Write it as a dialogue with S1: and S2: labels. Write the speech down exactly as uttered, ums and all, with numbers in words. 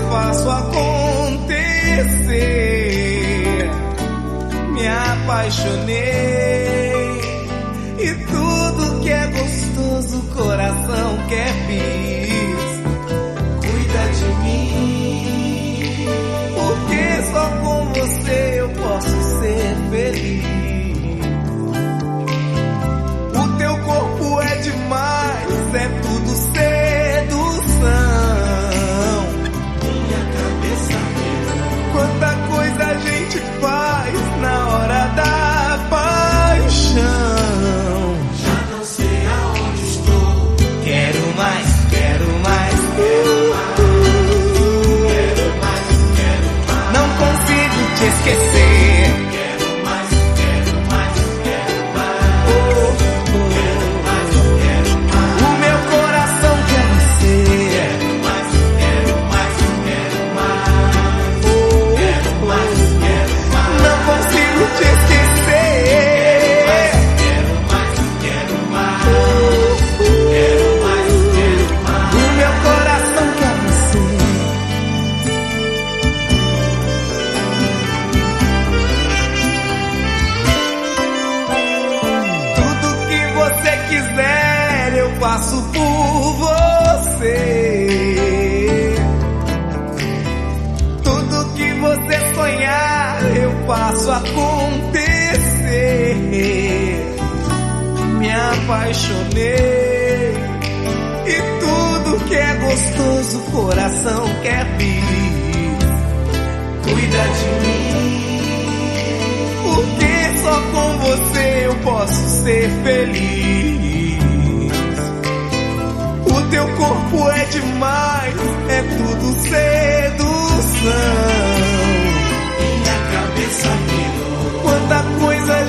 S1: faço acontecer. Me apaixonei e tudo que é gostoso o coração quer fiz. Cuida de mim, porque só com você eu posso ser feliz. O teu corpo é demais, é tudo sedução. Minha cabeça virou. Quanta coisa a gente faz na hora da paixão.
S2: Já não sei aonde estou.
S1: Quero mais, quero mais, quero mais.
S2: Quero mais, quero mais.
S1: Não consigo te esquecer.
S2: Quero mais, quero mais, quero mais.
S1: Oh, oh.
S2: Quero mais, quero mais.
S1: O meu coração quer você.
S2: Quero mais, quero mais, quero mais.
S1: Oh,
S2: Quero
S1: oh.
S2: mais, quero mais.
S1: Não consigo te esquecer.
S2: Quero mais, quero mais.
S1: Oh, oh.
S2: Quero mais, quero mais.
S1: O meu coração quer você. Tudo que você quiser eu faço por você. Tudo que você sonhar eu faço acontecer. Me apaixonei e tudo que é gostoso o coração quer fiz. Cuida de mim, porque só com você eu posso ser feliz. O teu corpo é demais, é tudo sedução.
S2: Minha cabeça virou.
S1: Quanta coisa a